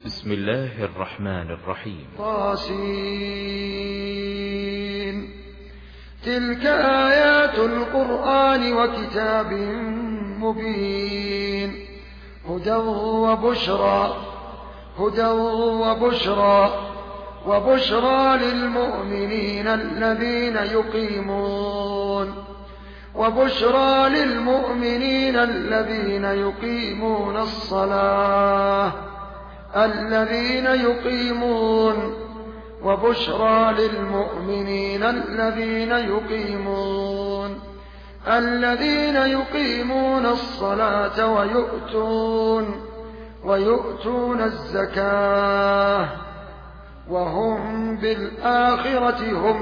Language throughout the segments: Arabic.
بسم الله الرحمن الرحيم. طاسين. تلك آيات القرآن وكتاب مبين. هدى وبشرى للمؤمنين الذين يقيمون الصلاة ويؤتون الزكاة وهم بالآخرة هم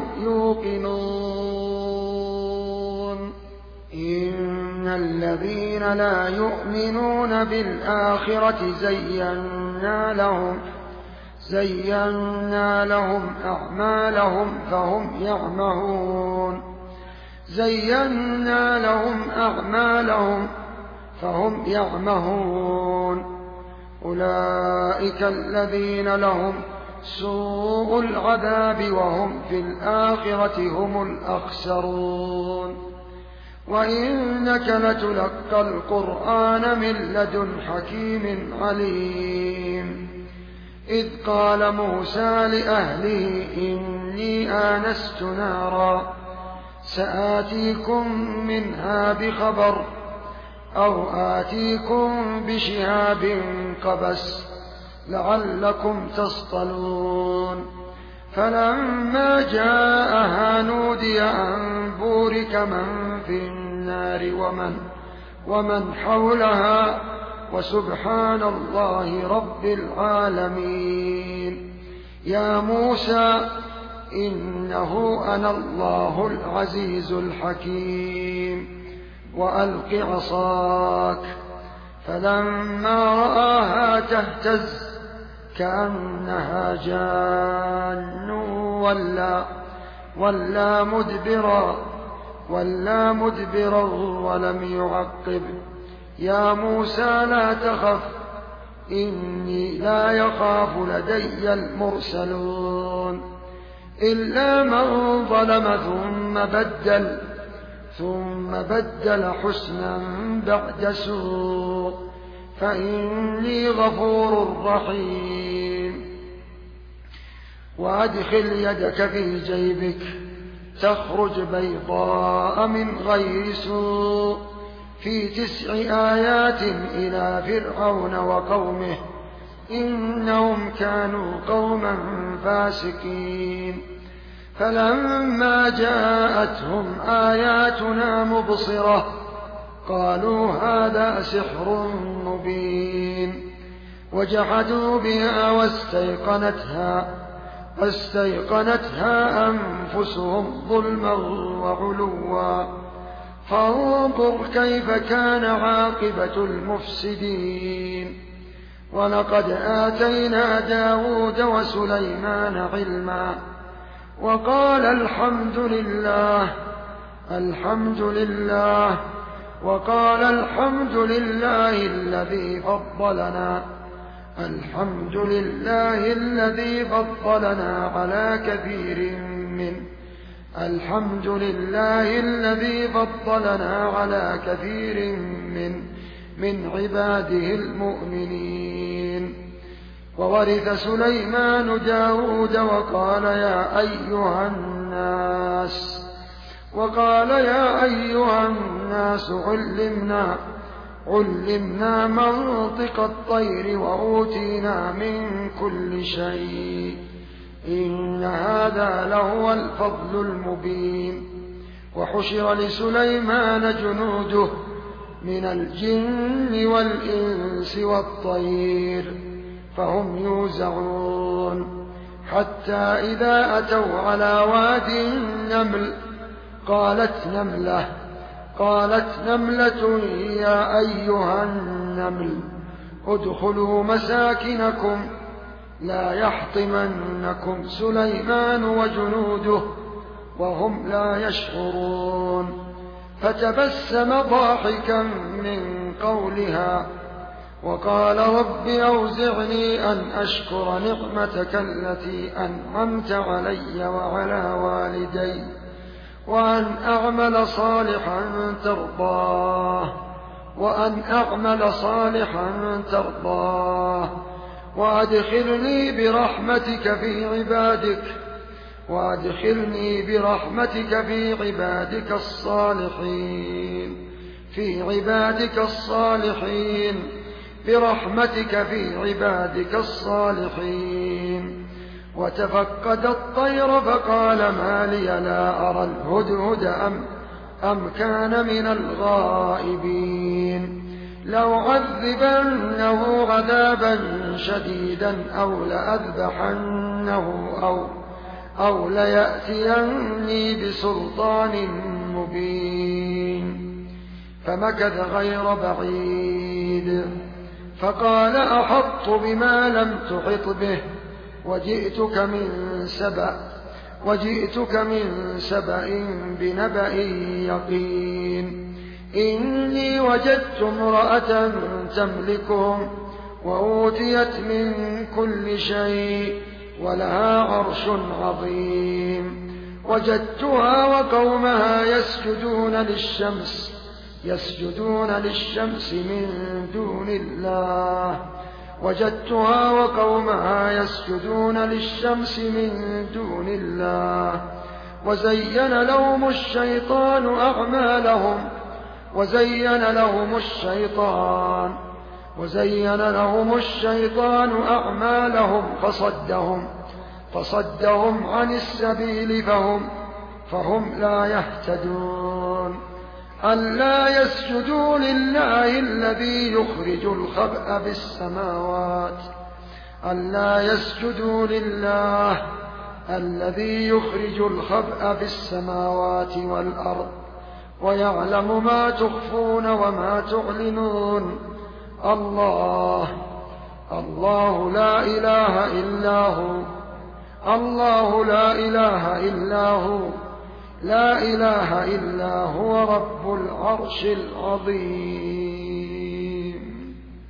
يوقنون. إن الذين لا يؤمنون بالآخرة زينا لهم أعمالهم فهم يعمهون. أولئك الذين لهم سوء العذاب وهم في الآخرة هم الأخسرون. وإنك لتلقى القرآن من لدن حكيم عليم. إذ قال موسى لأهله إني آنست نارا سآتيكم منها بخبر أو آتيكم بشهاب قبس لعلكم تصطلون. فلما جاءها نودي أن بورك من في النار ومن حولها وسبحان الله رب العالمين. يا موسى إنه أنا الله العزيز الحكيم. وألق عصاك. فلما رآها تهتز كأنها جان ولا مدبرا ولم يعقب. يا موسى لا تخف إني لا يخاف لدي المرسلون. إلا من ظلم ثم بدل حسنا بعد سوء فإني غفور رحيم. وأدخل يدك في جيبك تخرج بيضاء من غير سوء في 9 آيات إلى فرعون وقومه إنهم كانوا قوما فاسقين. فلما جاءتهم آياتنا مبصرة قالوا هذا سحر مبين. وجحدوا بها واستيقنتها أنفسهم ظلما وعلوا. فانظر كيف كان عاقبة المفسدين. ولقد آتينا داود وسليمان علما وقال الحمد لله الذي فضلنا على كثير من عباده المؤمنين. وورث سليمان داود وقال يا أيها الناس علمنا منطق الطير وأوتينا من كل شيء. إن هذا لهو الفضل المبين. وحشر لسليمان جنوده من الجن والإنس والطير فهم يوزعون. حتى إذا أتوا على واد النمل قالت نملة يا أيها النمل ادخلوا مساكنكم لا يحطمنكم سليمان وجنوده وهم لا يشعرون. فتبسم ضاحكا من قولها وقال رب أوزعني أن أشكر نعمتك التي أنعمت علي وعلى والدي وأن أعمل صالحا ترضاه وأدخلني برحمتك في عبادك الصالحين وتفقد الطير فقال ما لي لا أرى الهدهد أم كان من الغائبين لأعذبنه عذابا شديدا أو لأذبحنه أو ليأتيني بسلطان مبين. فمكث غير بعيد فقال أحطت بما لم تحط به وجئتك من سبأ بنبأ يقين. إني وجدت امرأة تملكهم وأوتيت من كل شيء ولها عرش عظيم. وجدتها وقومها يسجدون للشمس من دون الله وزين لهم الشيطان أعمالهم فصدهم عن السبيل فهم لا يهتدون. ألا يسجدوا لله الذي يخرج الخبأ بالسماوات والأرض ويعلم ما تخفون وما تعلنون. الله لا إله إلا هو رب العرش العظيم.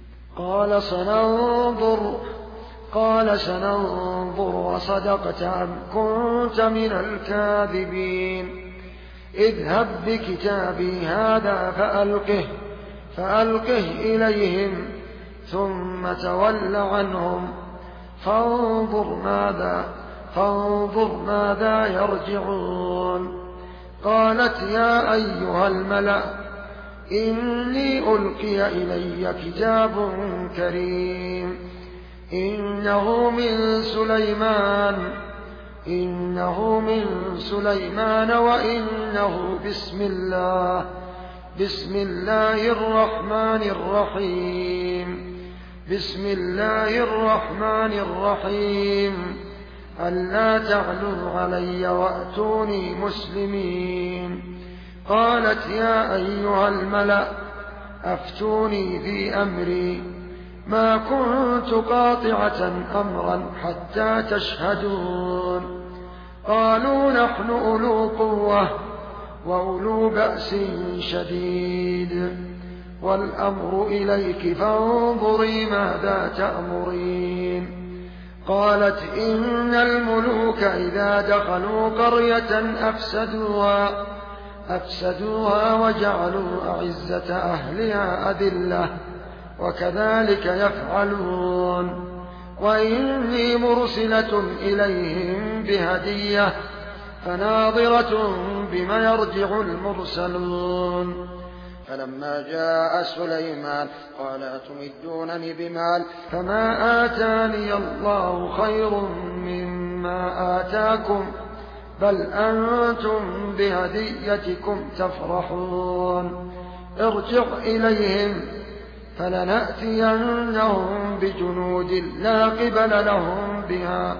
قال سننظر أصدقت أم كنت من الكاذبين. اذهب بكتابي هذا فألقه إليهم ثم تول عنهم فانظر ماذا يرجعون. قالت يا أيها الملأ إني ألقي إلي كتاب كريم إنه من سليمان وإنه بسم الله الرحمن الرحيم ألا تعلوا علي وأتوني مسلمين. قالت يا أيها الملأ أفتوني في أمري ما كنت قاطعة أمرا حتى تشهدون. قالوا نحن أولو قوة وأولو بأس شديد والأمر إليك فانظري ماذا تأمرين. قالت إن الملوك إذا دخلوا قرية أفسدوها وجعلوا أعزة أهلها أذلة وكذلك يفعلون. وإني مرسلة إليهم بهدية فناظرة بما يرجع المرسلون. فلما جاء سليمان قال أتمدونني بمال فما آتاني الله خير مما آتاكم بل أنتم بهديتكم تفرحون. ارجع إليهم فلنأتينهم بجنود لا قبل لهم بها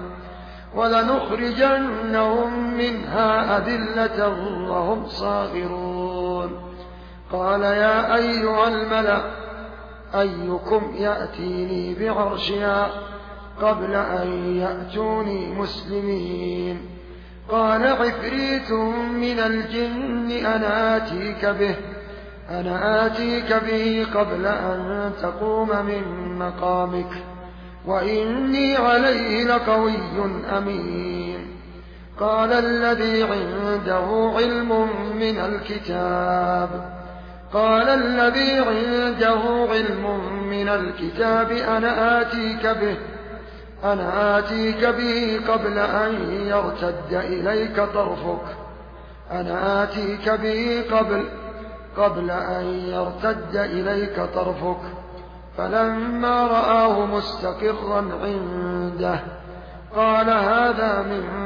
ولنخرجنهم منها أذلة وهم صاغرون. قال يا أيها الملأ أيكم يأتيني بعرشها قبل أن يأتوني مسلمين. قال عفريت من الجن أنا آتيك به أنا آتيك به قبل أن تقوم من مقامك وإني عليه لقوي أمين. قال الذي عنده علم من الكتاب أنا آتيك به قبل أن يرتد إليك طرفك فلما رآه مستقرا عنده قال هذا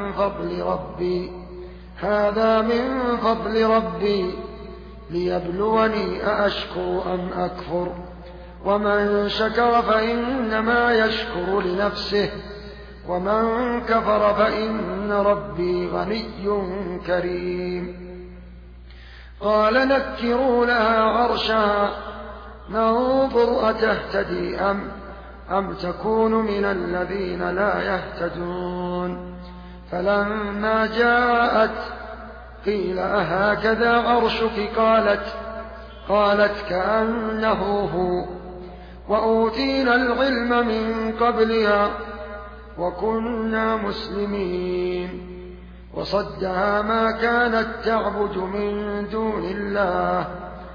من فضل ربي ليبلوني أأشكر أم أكفر ومن شكر فإنما يشكر لنفسه ومن كفر فإن ربي غني كريم. قال نكروا لها عرشها ننظر أتهتدي أم تكون من الذين لا يهتدون. فلما جاءت قيل أهكذا عرشك قالت كأنه هو وأوتينا العلم من قبلها وكنا مسلمين. وصدها ما كانت تعبد من دون الله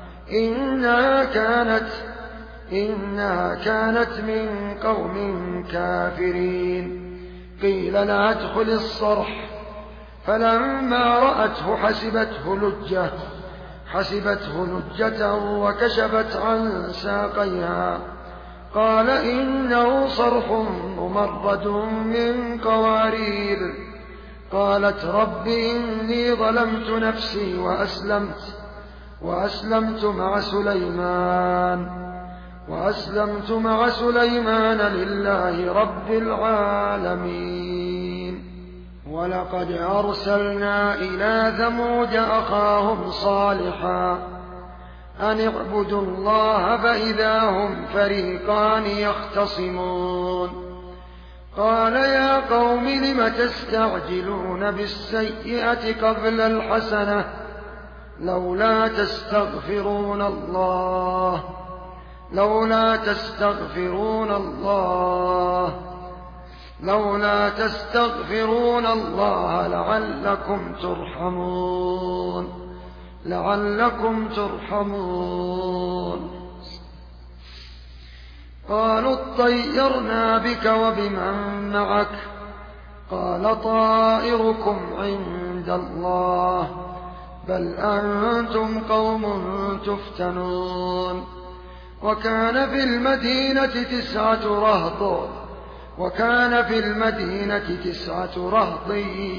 إنها كانت من قوم كافرين. قيل لها ادخل الصرح فلما رأته حسبته لجة وكشفت عن ساقيها قال إنه صرح ممرد من قوارير. قالت رب إني ظلمت نفسي وأسلمت مع سليمان لله رب العالمين. ولقد أرسلنا إلى ثمود أخاهم صالحا أن اعبدوا الله فإذا هم فريقان يختصمون. قال يا قوم لم تستعجلون بالسيئة قبل الحسنة لولا تستغفرون الله لعلكم ترحمون. قالوا اطيرنا بك وبمن معك قال طائركم عند الله بل أنتم قوم تفتنون. وكان في المدينة تسعة رهط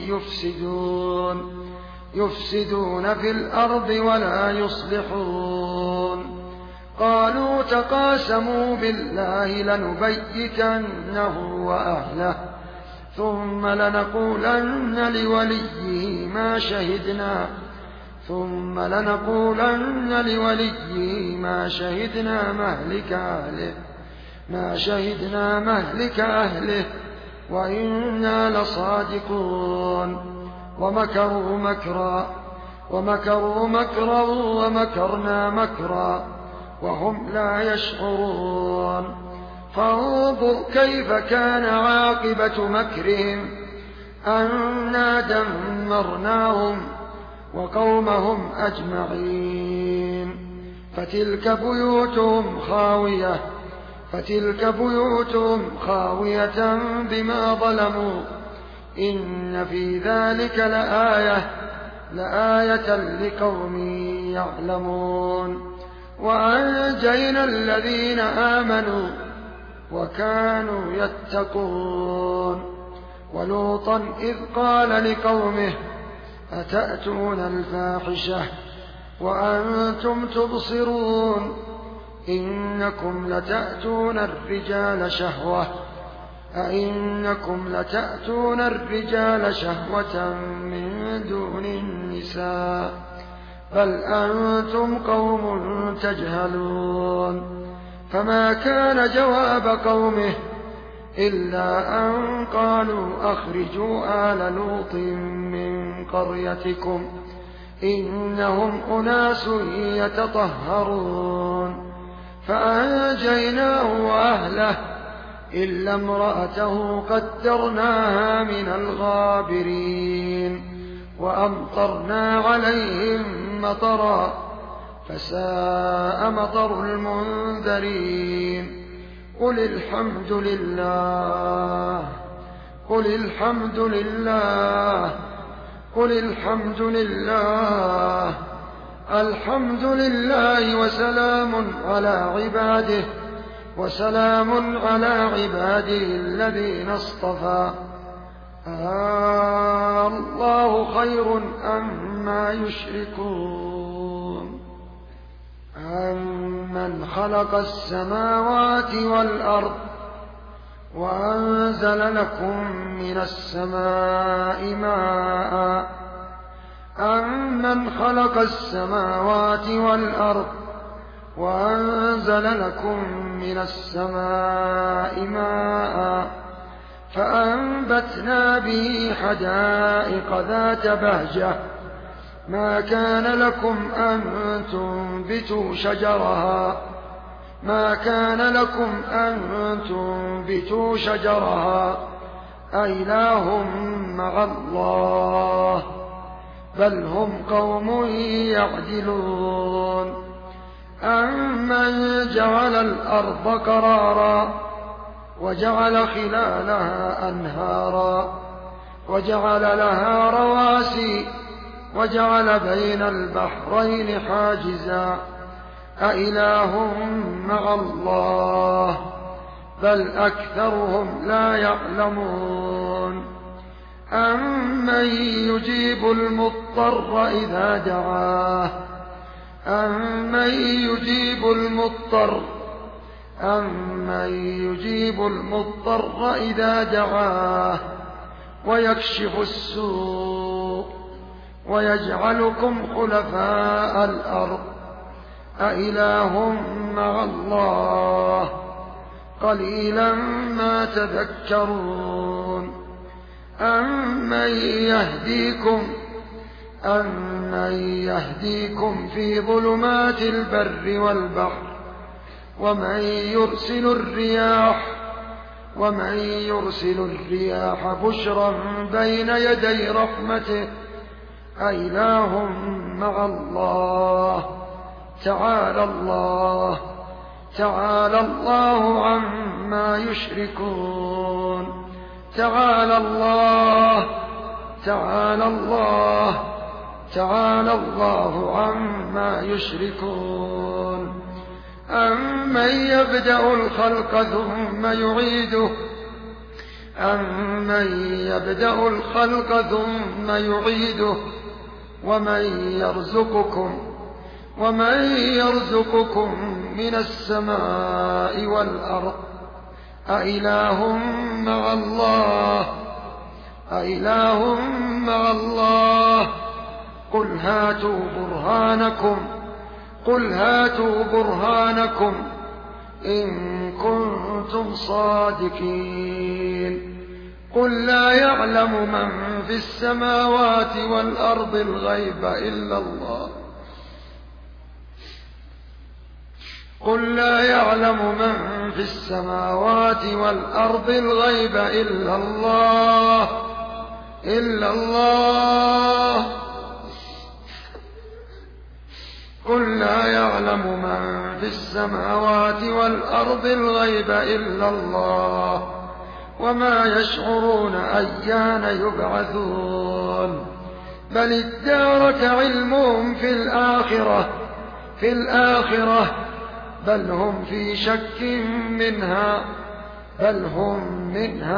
يفسدون في الأرض ولا يصلحون. قالوا تقاسموا بالله لنبيتنه وأهله ثم لنقولن لوليه ما شهدنا مهلك أهله وإنا لصادقون. ومكروا مكرا ومكرنا مكرا وهم لا يشعرون. فانظر كيف كان عاقبة مكرهم أنا دمرناهم وقومهم أجمعين. فتلك بيوتهم خاوية بما ظلموا إن في ذلك لآية لقوم يعلمون. وأنجينا الذين آمنوا وكانوا يتقون. ولوطا إذ قال لقومه أتأتون الفاحشة وأنتم تبصرون أئنكم لتأتون الرجال شهوة من دون النساء بل أنتم قوم تجهلون. فما كان جواب قومه إلا أن قالوا أخرجوا آل لوط من قريتكم إنهم أناس يتطهرون فأنجيناه وأهله إلا امرأته قدرناها من الغابرين وأمطرنا عليهم مطرا فساء مطر المنذرين قل الحمد لله قل الحمد لله قل الحمد لله الحمد لله وسلام على عباده الذين اصطفى الله خير أما يشركون أمن خلق السماوات والأرض وأنزل لكم من السماء ماء أمن خلق السماوات والأرض وأنزل لكم من السماء ماء فأنبتنا به حدائق ذات بهجة ما كان لكم أن تنبتوا شجرها أإله مع الله بل هم قوم يعدلون أمن جعل الأرض قرارا وجعل خلالها أنهارا وجعل لها رواسي وجعل بين البحرين حاجزا أإله مع الله بل أكثرهم لا يعلمون أمن يجيب المضطر إذا دعاه ويكشف السوء ويجعلكم خلفاء الأرض أإله مع الله قليلا ما تذكرون أمن يهديكم في ظلمات البر والبحر ومن يرسل الرياح بشرا بين يدي رحمته أإله مع الله تعالى الله عما يشركون تعالى الله عما يشركون أمن يبدأ الخلق ثم يعيده ومن يرزقكم من السماء والأرض أإله مع الله قل هاتوا برهانكم إن كنتم صادقين قل لا يعلم من في السماوات والأرض الغيب إلا الله وما يشعرون أيان يبعثون بل ادارك علمهم في الآخرة بل هم في شك منها بل هم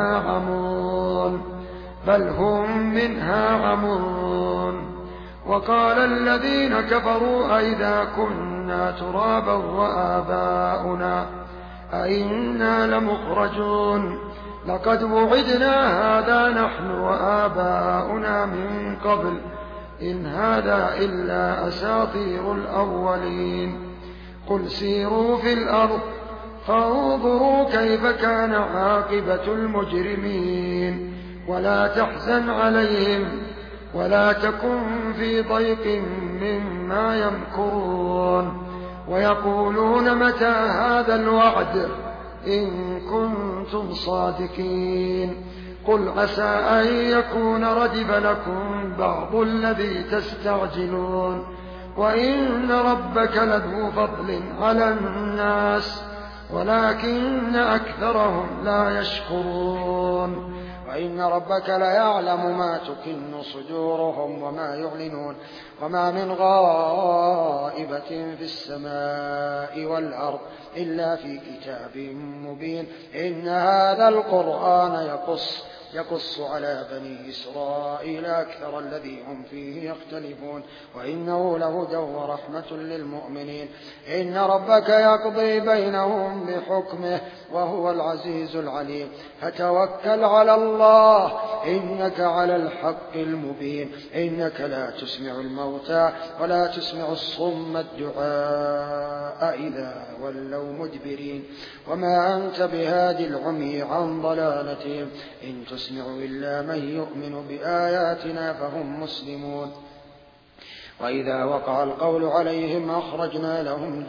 منها عمون وقال الذين كفروا أئذا كنا ترابا وآباؤنا أئنا لمخرجون لقد وعدنا هذا نحن وآباؤنا من قبل إن هذا إلا أساطير الأولين قل سيروا في الأرض فانظروا كيف كان عاقبة المجرمين ولا تحزن عليهم ولا تكن في ضيق مما يمكرون ويقولون متى هذا الوعد إن كنتم صادقين قل عسى أن يكون ردف لكم بعض الذي تستعجلون وإن ربك لذو فضل على الناس ولكن أكثرهم لا يشكرون وإن ربك ليعلم ما تكن صدورهم وما يعلنون وما من غائبة في السماء والأرض إلا في كتاب مبين إن هذا القرآن يقص على بني إسرائيل أكثر الذي هم فيه يختلفون وإنه لهدى ورحمة للمؤمنين إن ربك يقضي بينهم بحكمه وهو العزيز العليم فتوكل على الله إنك على الحق المبين إنك لا تسمع الموتى ولا تسمع الصم الدعاء إذا ولوا مدبرين وما أنت بهادي العمي عن ضلالتهم إن تسمع إلا من يؤمن بآياتنا فهم مسلمون وإذا وقع القول عليهم أخرجنا لهم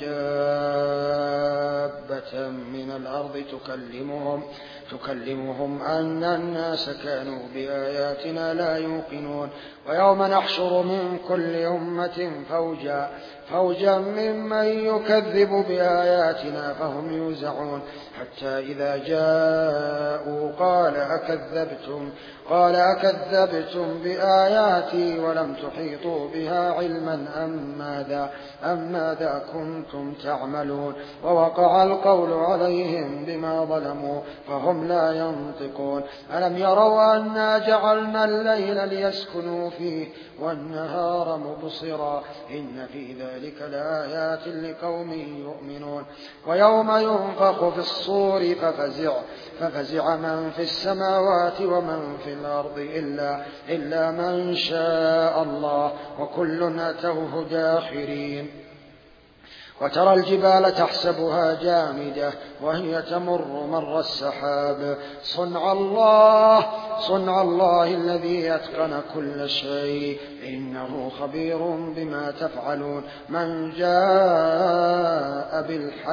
دابة من الأرض تكلمهم أن الناس كانوا بآياتنا لا يوقنون ويوم نحشر من كل أمة فوجا ممن يكذب بآياتنا فهم يوزعون حتى إذا جاءوا قال أكذبتم بآياتي ولم تحيطوا بها علما أم ماذا كنتم تعملون ووقع القول عليهم بما ظلموا فهم لا ينطقون ألم يروا أنا جعلنا الليل ليسكنوا فيه والنهار مبصرا إن في ذلك لآيات لقوم يؤمنون ويوم ينفخ في الصور ففزع من في السماوات ومن في الأرض إلا من شاء الله وكل أتوه داخرين وترى الجبال تحسبها جامدة وهي تمر مر السحاب صنع الله الذي أتقن كل شيء إنه خبير بما تفعلون من جاء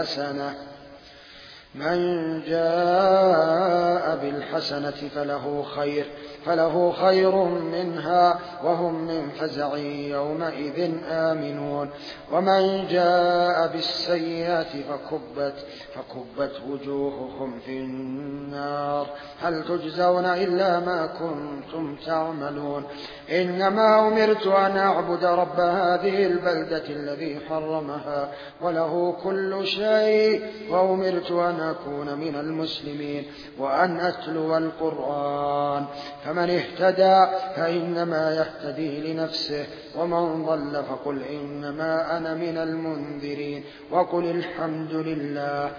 بالحسنة فله خير منها وهم من فزع يومئذ آمنون ومن جاء بالسيئة فكبت وجوههم في النار هل تجزون إلا ما كنتم تعملون إنما أمرت أن أعبد رب هذه البلدة الذي حرمها وله كل شيء وأمرت أن أكون من المسلمين وأن أتلو القرآن فمن اهتدى فإنما يهتدي لنفسه ومن ضل فقل إنما أنا من المنذرين وقل الحمد لله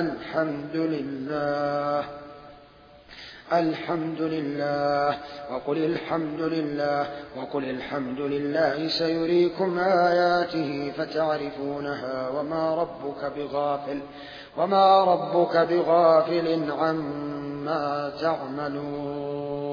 وقل الحمد لله سيريكم آياته فتعرفونها وما ربك بغافل عما تعملون